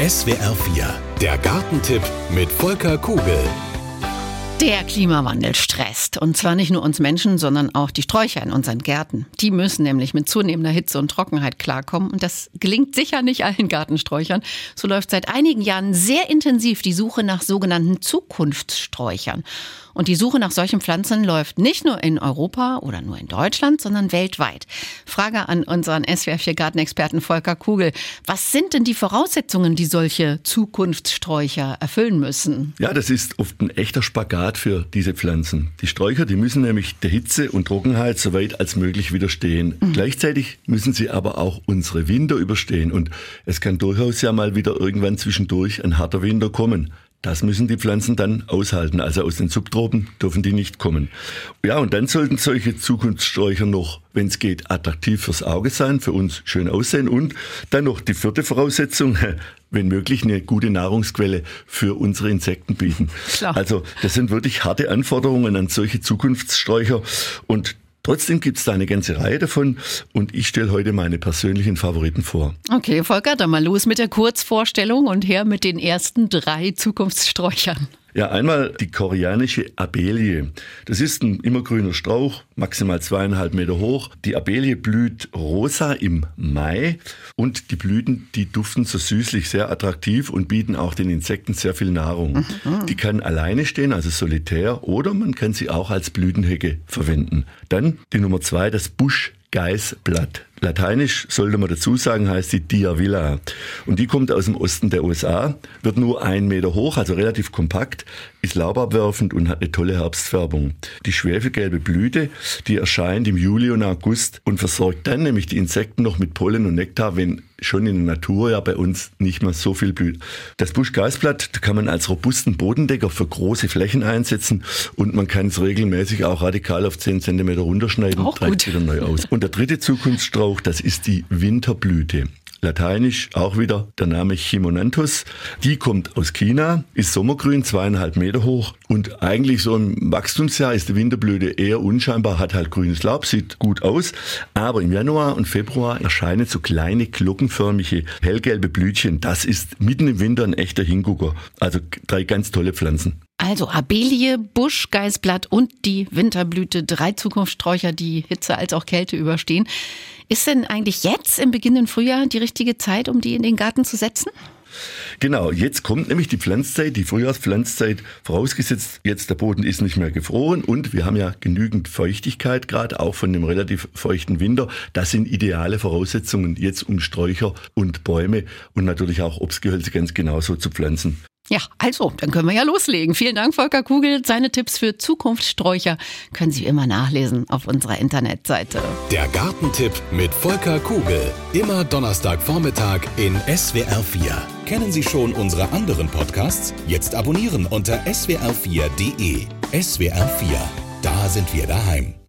SWR 4, der Gartentipp mit Volker Kugel. Der Klimawandel stresst. Und zwar nicht nur uns Menschen, sondern auch die Sträucher in unseren Gärten. Die müssen nämlich mit zunehmender Hitze und Trockenheit klarkommen. Und das gelingt sicher nicht allen Gartensträuchern. So läuft seit einigen Jahren sehr intensiv die Suche nach sogenannten Zukunftssträuchern. Und die Suche nach solchen Pflanzen läuft nicht nur in Europa oder nur in Deutschland, sondern weltweit. Frage an unseren SWR 4 Gartenexperten Volker Kugel. Was sind denn die Voraussetzungen, die solche Zukunftssträucher erfüllen müssen? Ja, das ist oft ein echter Spagat für diese Pflanzen. Die Sträucher, die müssen nämlich der Hitze und Trockenheit so weit als möglich widerstehen. Gleichzeitig müssen sie aber auch unsere Winter überstehen. Und es kann durchaus ja mal wieder irgendwann zwischendurch ein harter Winter kommen. Das müssen die Pflanzen dann aushalten. Also aus den Subtropen dürfen die nicht kommen. Ja, und dann sollten solche Zukunftssträucher noch, wenn es geht, attraktiv fürs Auge sein, für uns schön aussehen. Und dann noch die vierte Voraussetzung, wenn möglich eine gute Nahrungsquelle für unsere Insekten bieten. Klar. Also das sind wirklich harte Anforderungen an solche Zukunftssträucher. Und trotzdem gibt es da eine ganze Reihe davon und ich stelle heute meine persönlichen Favoriten vor. Okay, Volker, dann mal los mit der Kurzvorstellung und her mit den ersten 3 Zukunftssträuchern. Ja, einmal die koreanische Abelie. Das ist ein immergrüner Strauch, maximal 2,5 Meter hoch. Die Abelie blüht rosa im Mai und die Blüten, die duften so süßlich, sehr attraktiv und bieten auch den Insekten sehr viel Nahrung. Die kann alleine stehen, also solitär, oder man kann sie auch als Blütenhecke verwenden. Dann die Nummer 2, das Buschgeißblatt. Lateinisch, sollte man dazu sagen, heißt die Diavilla. Und die kommt aus dem Osten der USA, wird nur 1 Meter hoch, also relativ kompakt, ist laubabwerfend und hat eine tolle Herbstfärbung. Die schwefelgelbe Blüte, die erscheint im Juli und August und versorgt dann nämlich die Insekten noch mit Pollen und Nektar, wenn schon in der Natur ja bei uns nicht mehr so viel blüht. Das Buschgeißblatt kann man als robusten Bodendecker für große Flächen einsetzen und man kann es regelmäßig auch radikal auf 10 cm runterschneiden, treibt wieder neu aus. Und der dritte Zukunftsstrauch, das ist die Winterblüte. Lateinisch auch wieder der Name Chimonanthus. Die kommt aus China, ist sommergrün, 2,5 Meter hoch und eigentlich so im Wachstumsjahr ist die Winterblüte eher unscheinbar, hat halt grünes Laub, sieht gut aus. Aber im Januar und Februar erscheinen so kleine glockenförmige, hellgelbe Blütchen. Das ist mitten im Winter ein echter Hingucker. Also 3 ganz tolle Pflanzen. Also Abelie, Buschgeißblatt und die Winterblüte, 3 Zukunftssträucher, die Hitze als auch Kälte überstehen. Ist denn eigentlich jetzt im beginnenden Frühjahr die richtige Zeit, um die in den Garten zu setzen? Genau, jetzt kommt nämlich die Pflanzzeit, die Frühjahrspflanzzeit, vorausgesetzt jetzt der Boden ist nicht mehr gefroren und wir haben ja genügend Feuchtigkeit, gerade auch von dem relativ feuchten Winter. Das sind ideale Voraussetzungen jetzt, um Sträucher und Bäume und natürlich auch Obstgehölze ganz genauso zu pflanzen. Ja, also, dann können wir ja loslegen. Vielen Dank, Volker Kugel. Seine Tipps für Zukunftssträucher können Sie immer nachlesen auf unserer Internetseite. Der Gartentipp mit Volker Kugel. Immer Donnerstagvormittag in SWR 4. Kennen Sie schon unsere anderen Podcasts? Jetzt abonnieren unter swr4.de. SWR 4, da sind wir daheim.